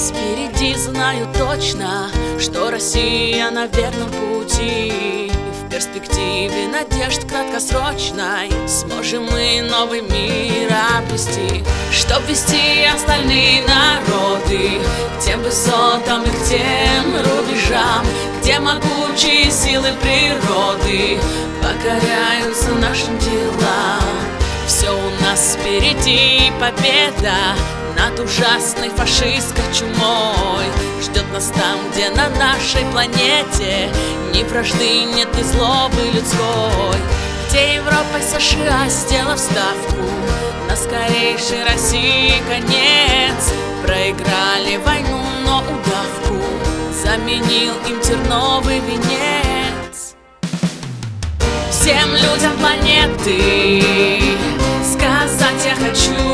нас впереди, знаю точно, что Россия на верном пути. И в перспективе надежд краткосрочной сможем мы новый мир обрести, чтоб вести остальные народы к тем высотам и к тем рубежам, где могучие силы природы покоряются нашим делам. Все у нас впереди, победа над ужасной фашистской чумой ждет нас там, где на нашей планете ни вражды, нет ни злобы людской, где Европа и США, сделав ставку на скорейшей России конец, проиграли войну, но удавку заменил им терновый венец. Всем людям планеты сказать я хочу,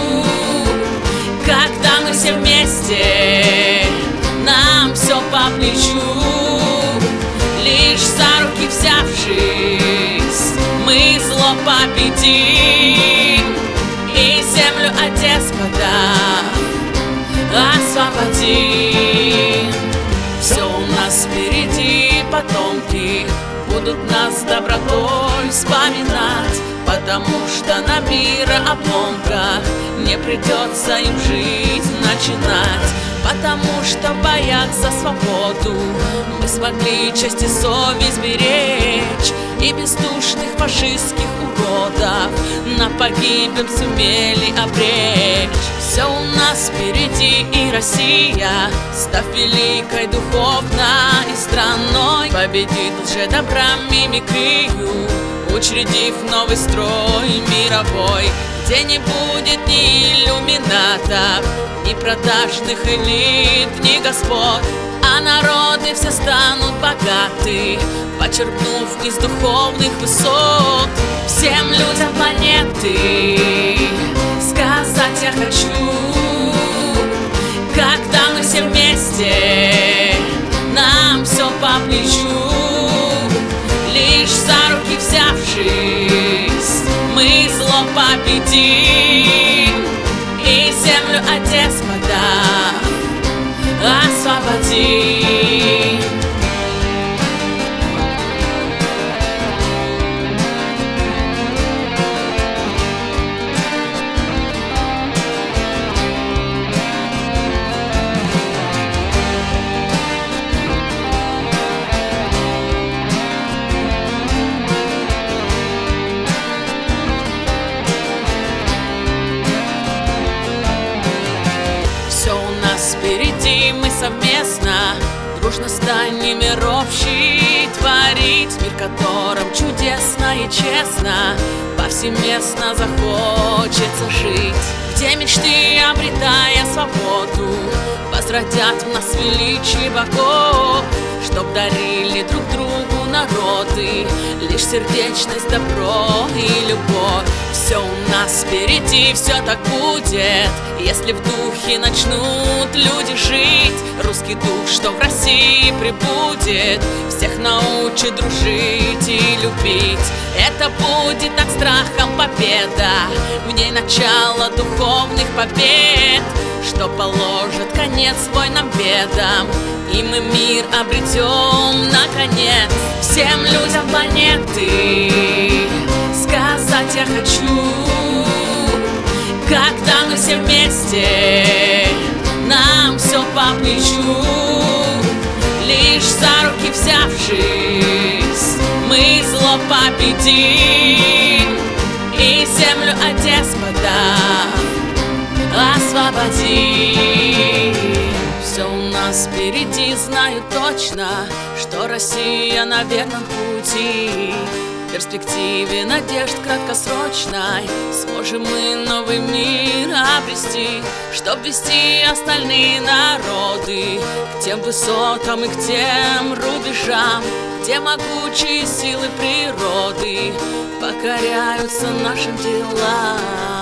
когда мы все вместе, нам все по плечу. Лишь за руки взявшись, мы зло победим и землю от деспотов освободим. Все у нас впереди, потомки будут нас добротой вспоминать, потому что на мирообломках не придется им жизнь начинать, потому что в боях за свободу мы смогли честь и совесть беречь, и бездушных фашистских уродов на погибель сумели обречь. Все у нас впереди, и Россия, став великой духовной страной, победит лжедобра мимикрию, учредив новый строй мировой, где не будет ни иллюминатов, ни продажных элит, ни господ, а народы все станут богаты, почерпнув из духовных высот. Всем людям планеты сказать я хочу, когда мы все вместе, нам все по плечу. Лишь за руки взявшись, мы зло победим и землю от деспотов освободим. Впереди мы совместно, дружно станем мир общий творить, мир, которым чудесно и честно повсеместно захочется жить, где мечты, обретая свободу, возродят в нас величие богов, чтоб дарили друг другу народы лишь сердечность, добро и любовь. Все у нас впереди, все так будет, если в духе начнут люди жить. Русский дух, что в России прибудет, всех научит дружить и любить. Это будет над страхом победа, в ней начало духовных побед, что положит конец войнам, бедам, и мы мир обретем наконец. Всем людям планеты сказать я хочу, когда мы все вместе, нам все по плечу. Лишь за руки взявшись, мы зло победим и землю от деспотов освободим. Все у нас впереди, знаю точно, что Россия на верном пути. В перспективе надежд краткосрочной сможем мы новый мир обрести, чтоб вести остальные народы к тем высотам и к тем рубежам, где могучие силы природы покоряются нашим делам.